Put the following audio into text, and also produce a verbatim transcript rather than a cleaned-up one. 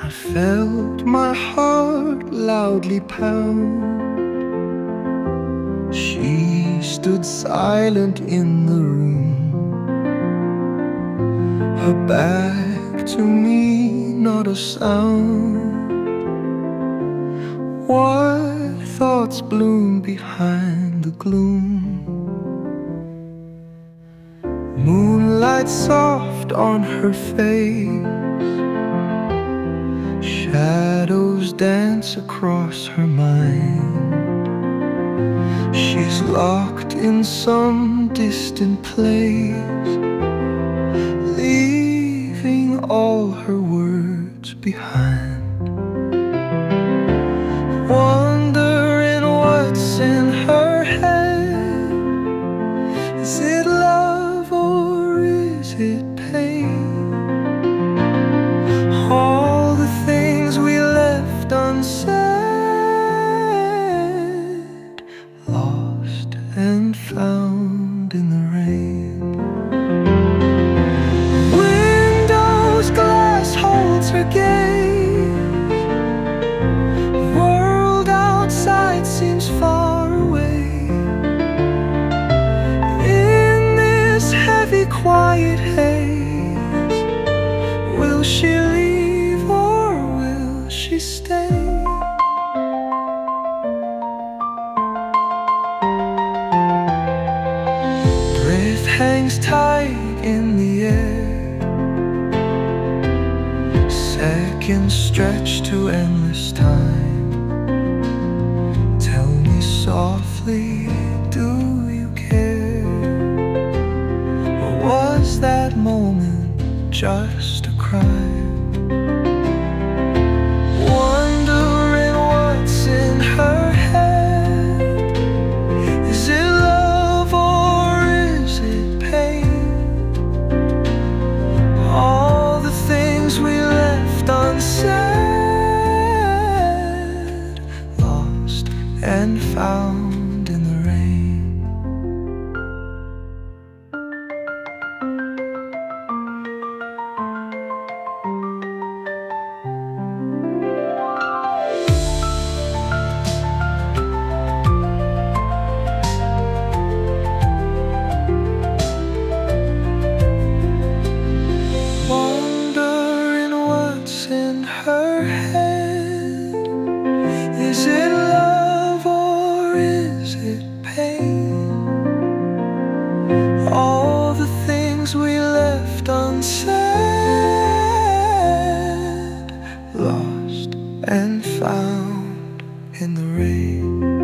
I felt my heart loudly pound. She stood silent in the room, her back to me, not a sound. What thoughts bloom behind the gloom? Moonlight soft on her face, shadows dance across her mind. She's locked in some distant place, leaving all her words behind. Wondering what's in her head. Is it love or is it pain? All the things we left unsaid, lost and found in the rain. Window's glass holds her gaze, world outside seems far away. In this heavy quiet haze, will she leave or will she stay? Breath hangs tight in the air, seconds stretch to endless time. Tell me softly, do you care? Or was that moment just a crime? Wondering what's in her head. Is it love or is it pain? All the things we left unsaid, lost and found in the rain. Wondering what's in her head. Is it love or is it pain? All the things we left unsaid, lost and found in the rain.